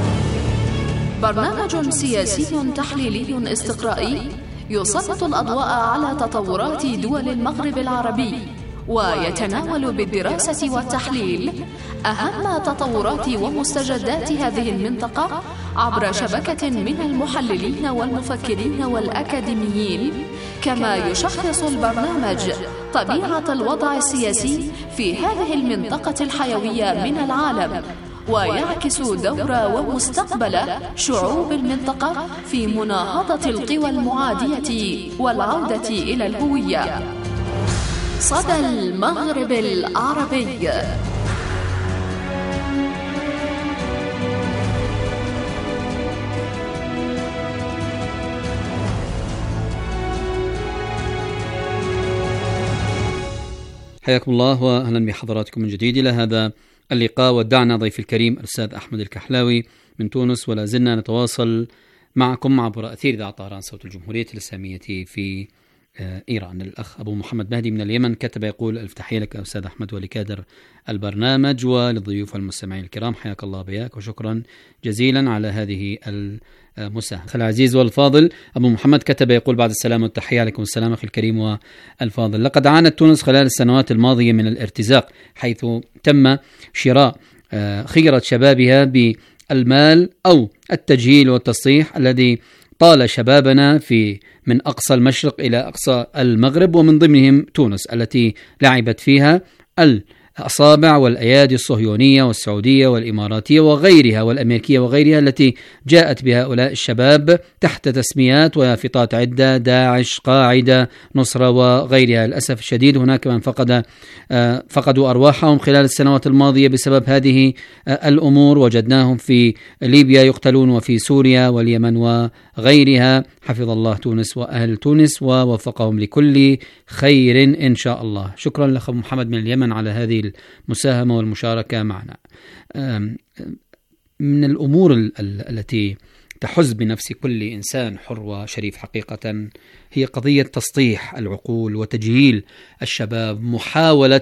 برنامج سياسي تحليلي استقرائي يسلط الأضواء على تطورات دول المغرب العربي، ويتناول بالدراسة والتحليل أهم تطورات ومستجدات هذه المنطقة عبر شبكة من المحللين والمفكرين والأكاديميين. كما يشخص البرنامج طبيعة الوضع السياسي في هذه المنطقة الحيوية من العالم، ويعكس دور ومستقبل شعوب المنطقة في مناهضة القوى المعادية والعودة إلى الهوية. صدى المغرب العربي. حياكم الله وأهلا بحضراتكم من جديد إلى هذا اللقاء. ودعنا ضيف الكريم الأستاذ أحمد الكحلاوي من تونس، ولا زلنا نتواصل معكم عبر أثير إذاعة طهران صوت الجمهورية الإسلامية في إيران. الأخ أبو محمد مهدي من اليمن كتب يقول: ألف تحية لك أستاذ أحمد ولكادر البرنامج وللضيوف والمستمعين الكرام، حياك الله بياك وشكرا جزيلا على هذه المساهمة. العزيز والفاضل أبو محمد كتب يقول: بعد السلام والتحية عليكم السلام أخي الكريم والفاضل. لقد عانت تونس خلال السنوات الماضية من الارتزاق، حيث تم شراء خيرة شبابها بالمال أو التجهيل والتصحيح الذي طال شبابنا من أقصى المشرق إلى أقصى المغرب، ومن ضمنهم تونس التي لعبت فيها الأصابع والأيادي الصهيونية والسعودية والإماراتية وغيرها والأمريكية وغيرها التي جاءت بهؤلاء الشباب تحت تسميات ويافطات عدة: داعش، قاعدة، نصرة وغيرها. للأسف الشديد هناك من فقدوا أرواحهم خلال السنوات الماضية بسبب هذه الأمور. وجدناهم في ليبيا يقتلون وفي سوريا واليمن وغيرها. حفظ الله تونس وأهل تونس ووفقهم لكل خير إن شاء الله. شكرا لك محمد من اليمن على هذه المساهمة والمشاركة معنا. من الأمور التي تحز بنفس كل إنسان حر وشريف حقيقة هي قضية تسطيح العقول وتجهيل الشباب، محاولة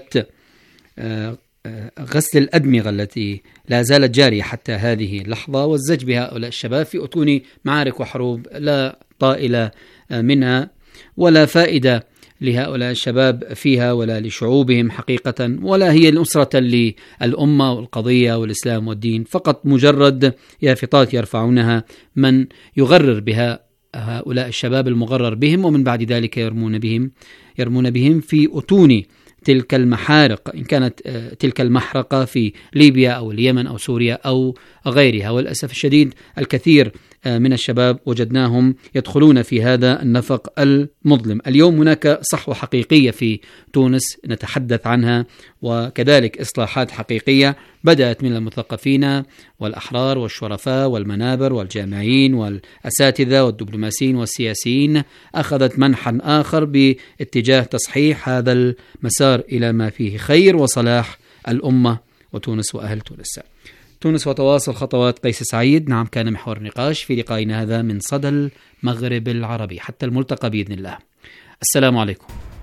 غسل الأدمغة التي لا زالت جارية حتى هذه اللحظة، والزج بهؤلاء الشباب في أتون معارك وحروب لا طائل منها ولا فائدة لهؤلاء الشباب فيها ولا لشعوبهم حقيقة، ولا هي نصرة للأمة والقضية والإسلام والدين، فقط مجرد يافطات يرفعونها من يغرر بها هؤلاء الشباب المغرر بهم، ومن بعد ذلك يرمون بهم في أتون تلك المحارق، إن كانت تلك المحرقة في ليبيا أو اليمن أو سوريا أو غيرها. والأسف الشديد الكثير من الشباب وجدناهم يدخلون في هذا النفق المظلم. اليوم هناك صحوة حقيقية في تونس نتحدث عنها، وكذلك إصلاحات حقيقية بدأت من المثقفين والأحرار والشرفاء والمنابر والجامعين والأساتذة والدبلوماسيين والسياسيين، أخذت منحا آخر باتجاه تصحيح هذا المسار إلى ما فيه خير وصلاح الأمة وتونس وأهل تونس. تونس وتواصل خطوات قيس سعيد، نعم كان محور النقاش في لقائنا هذا من صدى المغرب العربي. حتى الملتقى بإذن الله. السلام عليكم.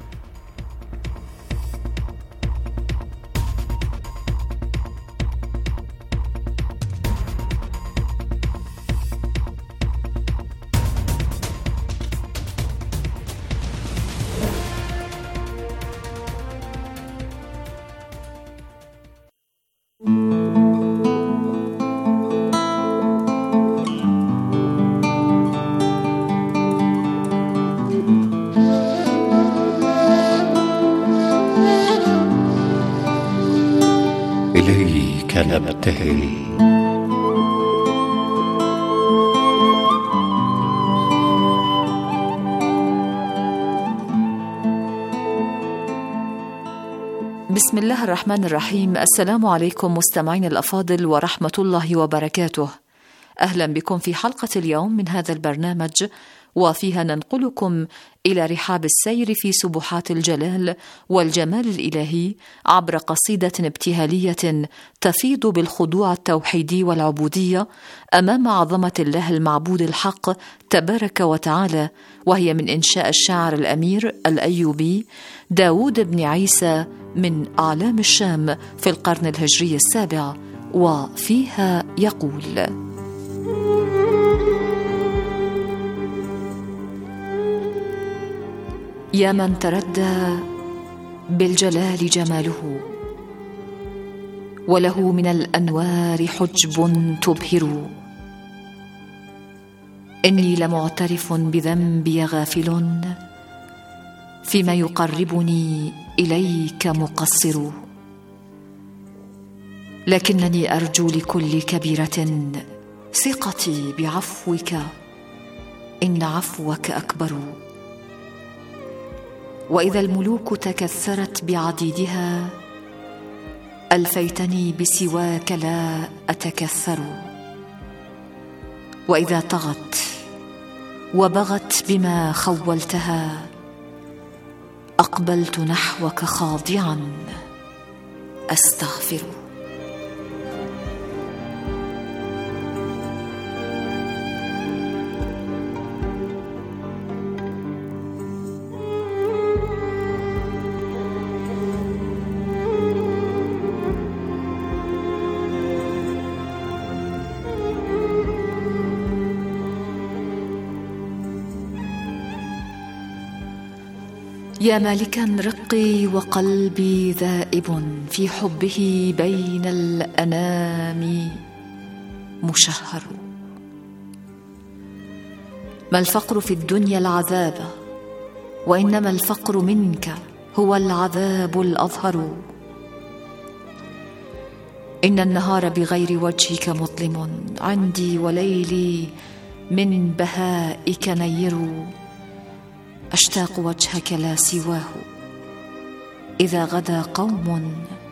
إليك نبتهل بسم الله الرحمن الرحيم. السلام عليكم مستمعين الأفاضل ورحمة الله وبركاته. أهلا بكم في حلقة اليوم من هذا البرنامج، وفيها ننقلكم إلى رحاب السير في سبحات الجلال والجمال الإلهي عبر قصيدة ابتهالية تفيض بالخضوع التوحيدي والعبودية أمام عظمة الله المعبود الحق تبارك وتعالى، وهي من إنشاء الشاعر الأمير الأيوبي داود بن عيسى من أعلام الشام في القرن الهجري السابع. وفيها يقول: يا من تردى بالجلال جماله، وله من الأنوار حجب تبهر، إني لمعترف بذنبي غافل، فيما يقربني إليك مقصر، لكنني أرجو لكل كبيرة ثقتي بعفوك، إن عفوك أكبر. وإذا الملوك تكثرت بعديدها، ألفيتني بسواك لا أتكثر. وإذا طغت وبغت بما خولتها، أقبلت نحوك خاضعا أستغفر. يا مالكا رقي وقلبي ذائب في حبه بين الأنام مشهر. ما الفقر في الدنيا العذاب، وإنما الفقر منك هو العذاب الأظهر. إن النهار بغير وجهك مظلم عندي، وليلي من بهائك نير. أشتاق وجهك لا سواه إذا غدا قوم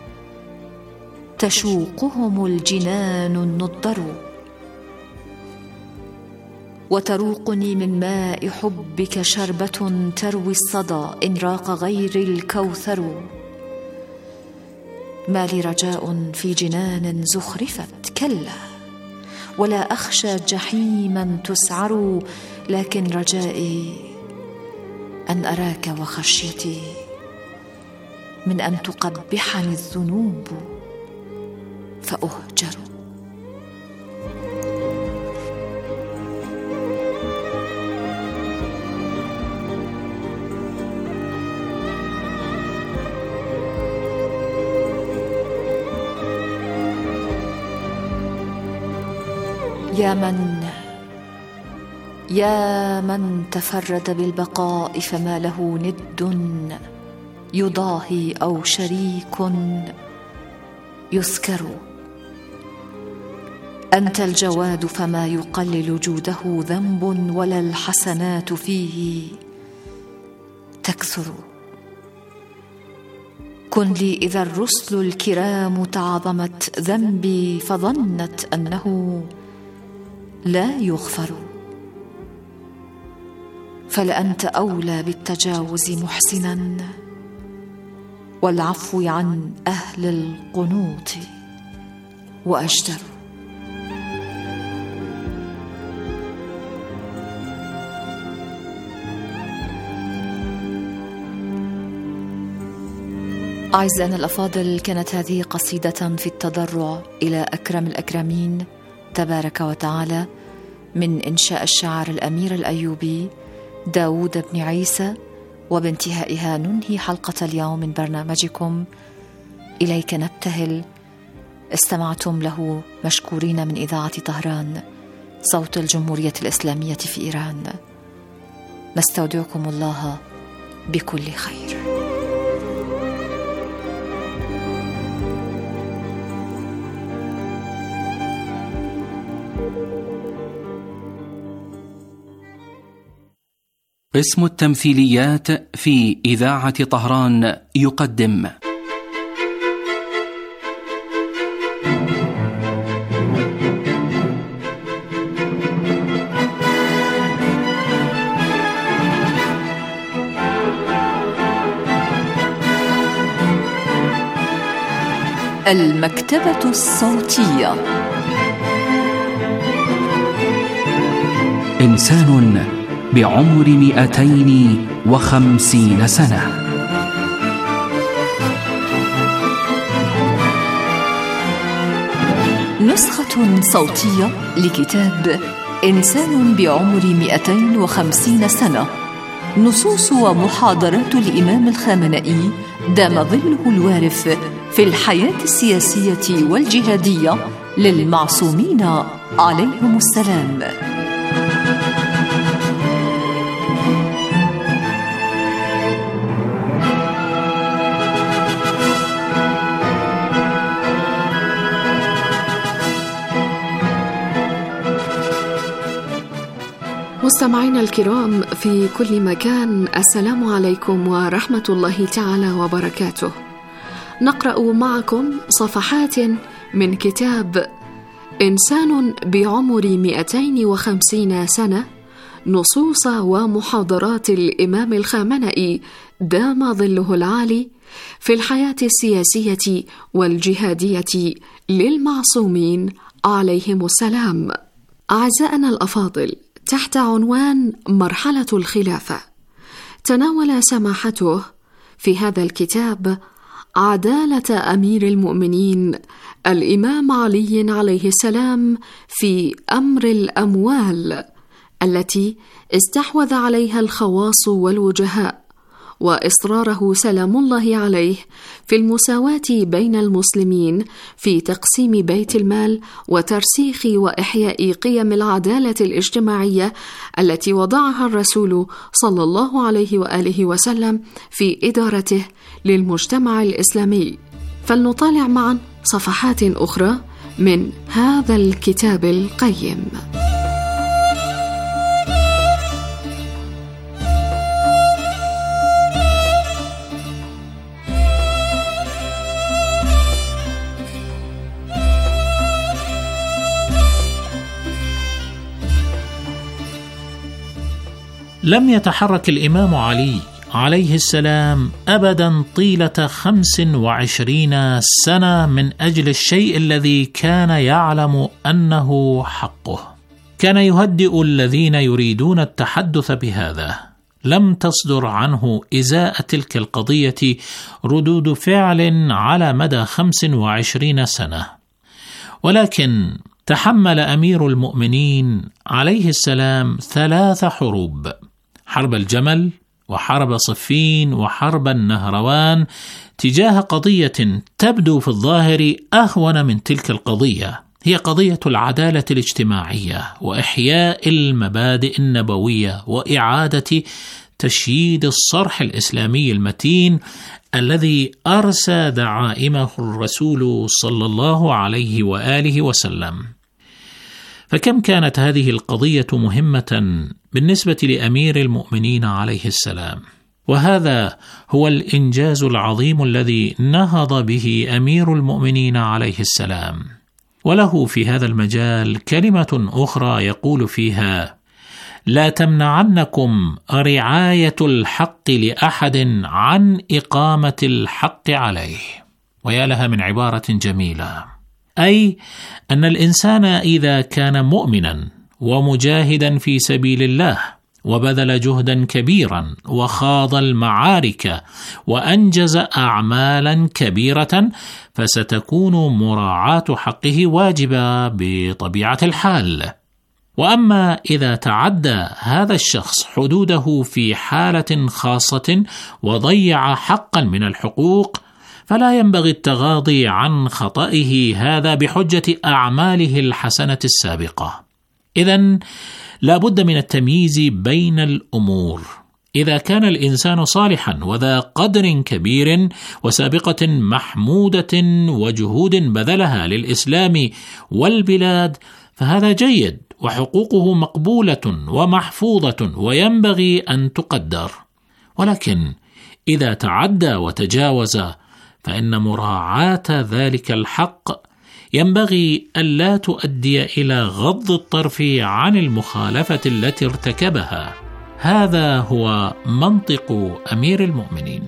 تشوقهم الجنان النضر. وتروقني من ماء حبك شربة تروي الصدى إن راق غير الكوثر. ما لي رجاء في جنان زخرفت، كلا، ولا أخشى جحيما تسعر، لكن رجائي أن أراك، وخشيتي من أن تقبحني الذنوب فأهجر. يا من تفرد بالبقاء فما له ند يضاهي أو شريك يذكر. أنت الجواد فما يقلل جوده ذنب، ولا الحسنات فيه تكثر. كن لي إذا الرسل الكرام تعظمت ذنبي فظنت أنه لا يغفر. فلأنت أولى بالتجاوز محسنا، والعفو عن أهل القنوط وأجدر. أعزائنا الأفاضل، كانت هذه قصيدة في التضرع إلى أكرم الأكرمين تبارك وتعالى من إنشاء الشاعر الأمير الأيوبي داود بن عيسى. وبانتهائها ننهي حلقة اليوم من برنامجكم إليك نبتهل. استمعتم له مشكورين من إذاعة طهران، صوت الجمهورية الإسلامية في إيران. نستودعكم الله بكل خير. اسم التمثيليات في إذاعة طهران يقدم المكتبة الصوتية. إنسان بعمر 250 سنة. نسخة صوتية لكتاب إنسان بعمر 250 سنة، نصوص ومحاضرات الإمام الخامنئي دام ظله الوارف في الحياة السياسية والجهادية للمعصومين عليهم السلام. مستمعينا الكرام في كل مكان، السلام عليكم ورحمة الله تعالى وبركاته. نقرأ معكم صفحات من كتاب إنسان بعمر 250 سنة، نصوص ومحاضرات الإمام الخامنئي دام ظله العالي في الحياة السياسية والجهادية للمعصومين عليهم السلام. أعزائنا الأفاضل، تحت عنوان مرحلة الخلافة، تناول سماحته في هذا الكتاب عدالة أمير المؤمنين الإمام علي عليه السلام في أمر الأموال التي استحوذ عليها الخواص والوجهاء، وإصراره سلام الله عليه في المساواة بين المسلمين في تقسيم بيت المال وترسيخ وإحياء قيم العدالة الاجتماعية التي وضعها الرسول صلى الله عليه وآله وسلم في إدارته للمجتمع الإسلامي. فلنطالع معا صفحات أخرى من هذا الكتاب القيم. لم يتحرك الإمام علي عليه السلام أبدا طيلة 25 سنة من أجل الشيء الذي كان يعلم أنه حقه. كان يهدئ الذين يريدون التحدث بهذا. لم تصدر عنه إزاء تلك القضية ردود فعل على مدى 25 سنة، ولكن تحمل أمير المؤمنين عليه السلام 3 حروب: حرب الجمل، وحرب صفين، وحرب النهروان، تجاه قضية تبدو في الظاهر أهون من تلك القضية، هي قضية العدالة الاجتماعية وإحياء المبادئ النبوية وإعادة تشييد الصرح الإسلامي المتين الذي أرسى دعائمه الرسول صلى الله عليه وآله وسلم. فكم كانت هذه القضية مهمة بالنسبة لأمير المؤمنين عليه السلام، وهذا هو الإنجاز العظيم الذي نهض به أمير المؤمنين عليه السلام. وله في هذا المجال كلمة أخرى يقول فيها: لا تمنعنكم رعاية الحق لأحد عن إقامة الحق عليه. ويا لها من عبارة جميلة، أي أن الإنسان إذا كان مؤمنا ومجاهدا في سبيل الله وبذل جهدا كبيرا وخاض المعارك وأنجز أعمالا كبيرة، فستكون مراعاة حقه واجبة بطبيعة الحال. وأما إذا تعدى هذا الشخص حدوده في حالة خاصة وضيع حقا من الحقوق، فلا ينبغي التغاضي عن خطئه هذا بحجة أعماله الحسنة السابقة. إذن لا بد من التمييز بين الأمور. إذا كان الإنسان صالحا وذا قدر كبير وسابقة محمودة وجهود بذلها للإسلام والبلاد، فهذا جيد وحقوقه مقبولة ومحفوظة وينبغي أن تقدر. ولكن إذا تعدى وتجاوز، فإن مراعاة ذلك الحق ينبغي ألا تؤدي إلى غض الطرف عن المخالفة التي ارتكبها. هذا هو منطق أمير المؤمنين.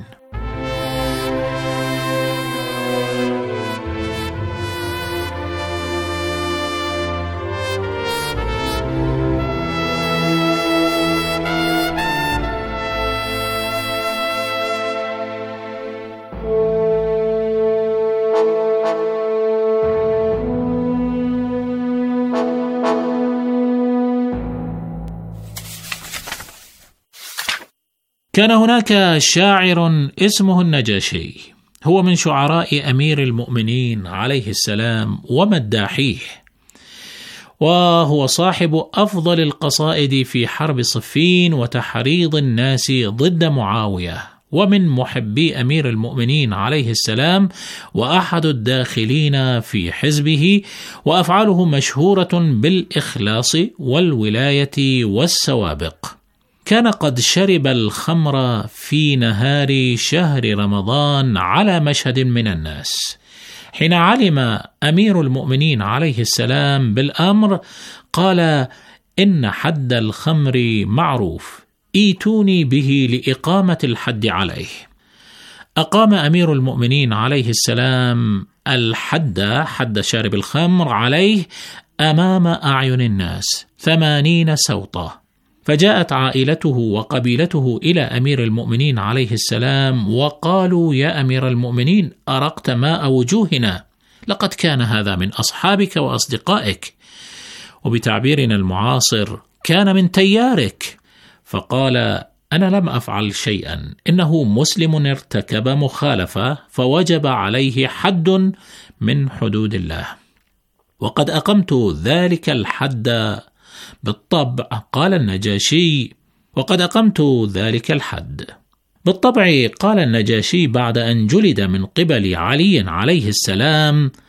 كان هناك شاعر اسمه النجاشي، هو من شعراء أمير المؤمنين عليه السلام ومداحيه، وهو صاحب أفضل القصائد في حرب صفين وتحريض الناس ضد معاوية، ومن محبي أمير المؤمنين عليه السلام، وأحد الداخلين في حزبه، وأفعاله مشهورة بالإخلاص والولاية والسوابق. كان قد شرب الخمر في نهار شهر رمضان على مشهد من الناس. حين علم أمير المؤمنين عليه السلام بالأمر قال: إن حد الخمر معروف، ايتوني به لإقامة الحد عليه. أقام أمير المؤمنين عليه السلام حد شارب الخمر عليه أمام أعين الناس 80 سوطة. فجاءت عائلته وقبيلته إلى أمير المؤمنين عليه السلام وقالوا: يا أمير المؤمنين، أرقت ماء وجوهنا، لقد كان هذا من أصحابك وأصدقائك، وبتعبيرنا المعاصر كان من تيارك. فقال: أنا لم أفعل شيئا، إنه مسلم ارتكب مخالفة فوجب عليه حد من حدود الله، وقد أقمت ذلك الحد بالطبع. قال النجاشي: وقد أقمت ذلك الحد بالطبع. قال النجاشي بعد أن جلد من قبل علي عليه السلام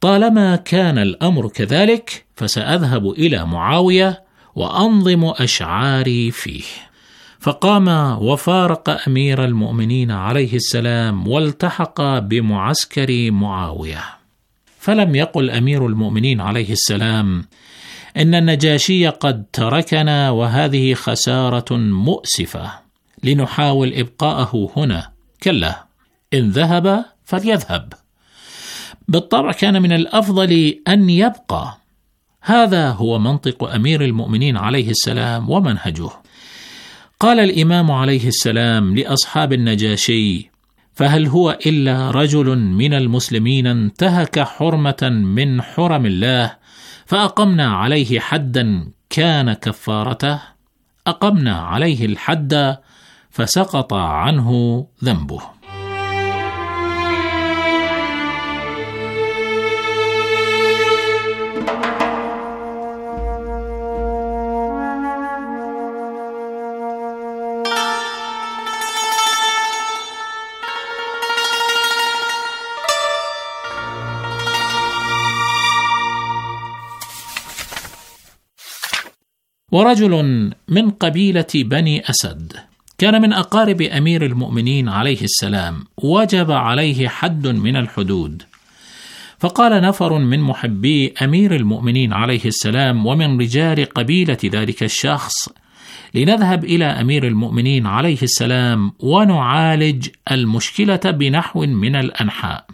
طالما كان الأمر كذلك فسأذهب إلى معاوية وأنظم أشعاري فيه. فقام وفارق أمير المؤمنين عليه السلام والتحق بمعسكر معاوية. فلم يقل أمير المؤمنين عليه السلام إن النجاشي قد تركنا وهذه خسارة مؤسفة لنحاول إبقاءه هنا، كلا، إن ذهب فليذهب. بالطبع كان من الأفضل أن يبقى. هذا هو منطق أمير المؤمنين عليه السلام ومنهجه. قال الإمام عليه السلام لأصحاب النجاشي: فهل هو إلا رجل من المسلمين انتهك حرمة من حرم الله فأقمنا عليه حدا كان كفارته؟ أقمنا عليه الحد فسقط عنه ذنبه. ورجل من قبيلة بني أسد كان من أقارب أمير المؤمنين عليه السلام، وجب عليه حد من الحدود. فقال نفر من محبي أمير المؤمنين عليه السلام ومن رجال قبيلة ذلك الشخص: لنذهب إلى أمير المؤمنين عليه السلام ونعالج المشكلة بنحو من الأنحاء.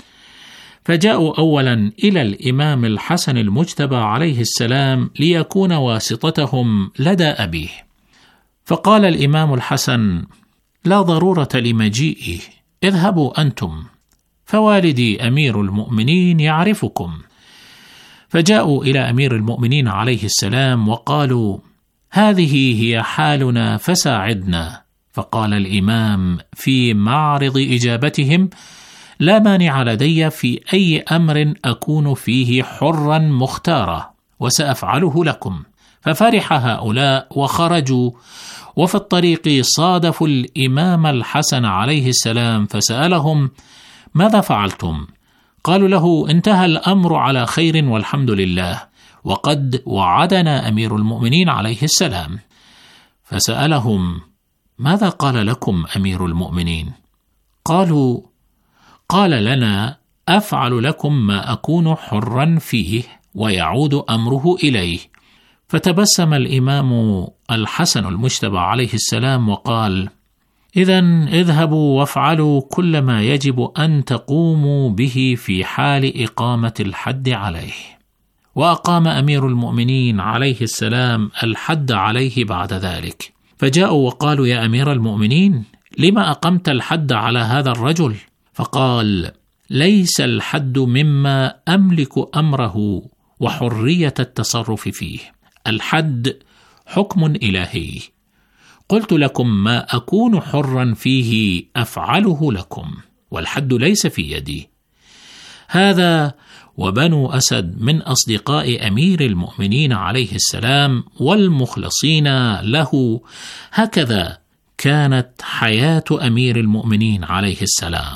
فجاءوا أولا إلى الإمام الحسن المجتبى عليه السلام ليكون واسطتهم لدى أبيه. فقال الإمام الحسن: لا ضرورة لمجيئه، اذهبوا أنتم، فوالدي أمير المؤمنين يعرفكم. فجاءوا إلى أمير المؤمنين عليه السلام وقالوا: هذه هي حالنا فساعدنا. فقال الإمام في معرض إجابتهم: لا مانع لدي في أي أمر أكون فيه حرا مختارا، وسأفعله لكم. ففرح هؤلاء وخرجوا، وفي الطريق صادفوا الإمام الحسن عليه السلام فسألهم: ماذا فعلتم؟ قالوا له: انتهى الأمر على خير والحمد لله، وقد وعدنا أمير المؤمنين عليه السلام. فسألهم: ماذا قال لكم أمير المؤمنين؟ قالوا: قال لنا: أفعل لكم ما أكون حرا فيه ويعود أمره إليه. فتبسم الإمام الحسن المجتبى عليه السلام وقال: إذن اذهبوا وافعلوا كل ما يجب أن تقوموا به في حال إقامة الحد عليه. وأقام أمير المؤمنين عليه السلام الحد عليه بعد ذلك. فجاءوا وقالوا: يا أمير المؤمنين، لما أقمت الحد على هذا الرجل؟ فقال: ليس الحد مما أملك أمره وحرية التصرف فيه، الحد حكم إلهي، قلت لكم ما أكون حرا فيه أفعله لكم، والحد ليس في يدي. هذا وبنو أسد من أصدقاء أمير المؤمنين عليه السلام والمخلصين له. هكذا كانت حياة أمير المؤمنين عليه السلام.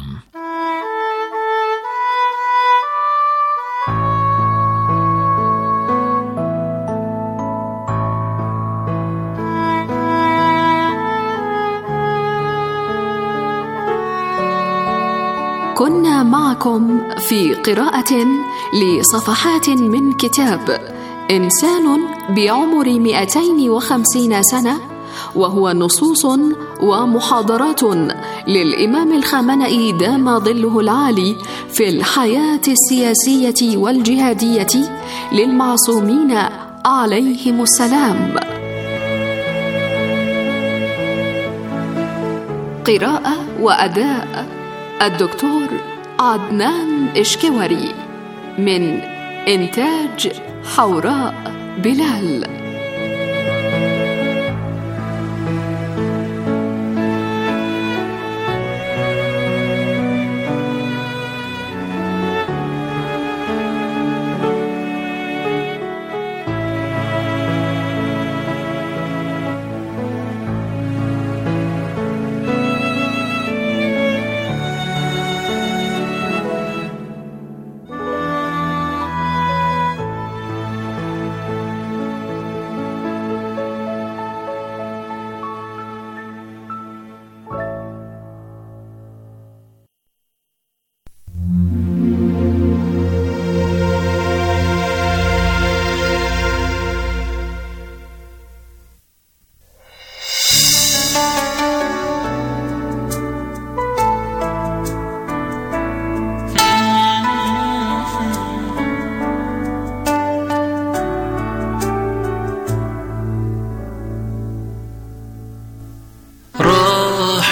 كنا معكم في قراءة لصفحات من كتاب إنسان بعمر 250 سنة، وهو نصوص ومحاضرات للإمام الخامنئي دام ظله العالي في الحياة السياسية والجهادية للمعصومين عليهم السلام. قراءة وأداء الدكتور عدنان إشكوري، من إنتاج حوراء بلال.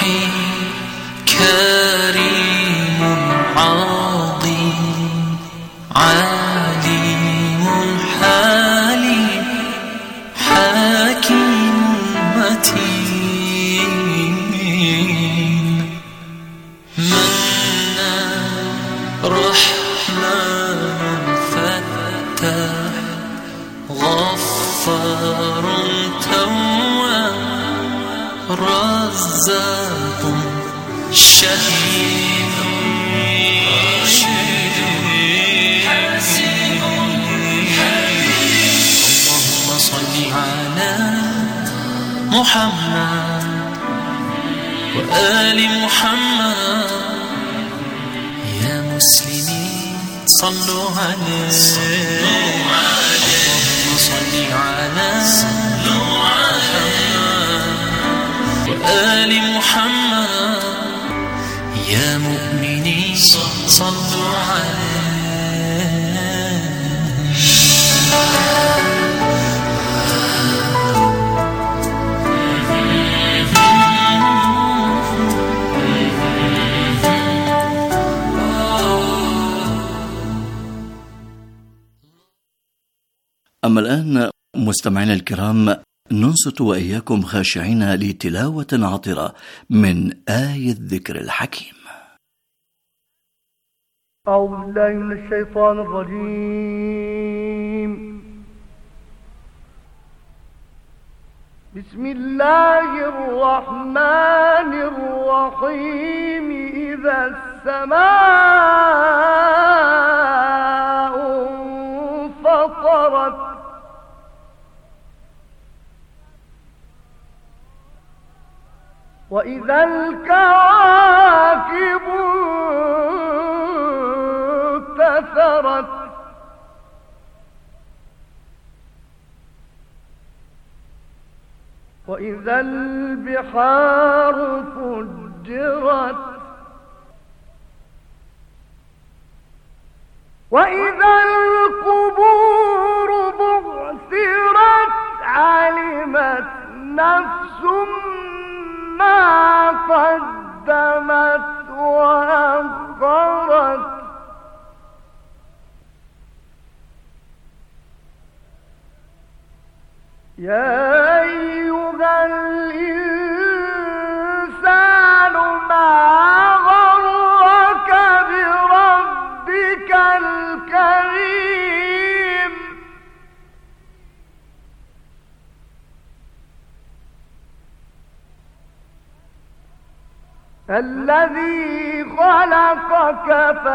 رحيم كريم عظيم عليم حليم حكيم متين منان رحمن فتاح غفار تواب رزاق شهيد اللهم صل على محمد وآل محمد يا مسلمين صلوا عليه اللهم صل على محمد وآل محمد يا مؤمنين صلوا عليه. أما الآن مستمعينا الكرام ننصت وإياكم خاشعين لتلاوة عطرة من آية الذكر الحكيم. أعوذ بالله من الشيطان الرجيم. بسم الله الرحمن الرحيم. إذا السماء انفطرت وإذا الكواكب انتثرت وإذا البحار فجرت وإذا القبور بعثرت علمت نفس ما قدمت وأخرت يا أيها الإنسان ما غرك بربك الكريم الذي خلقك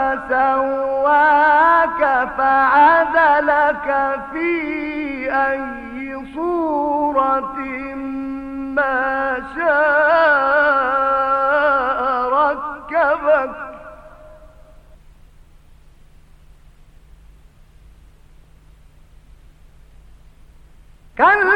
فسواك فعدلك في أي صورة ما شاء ركبك كلا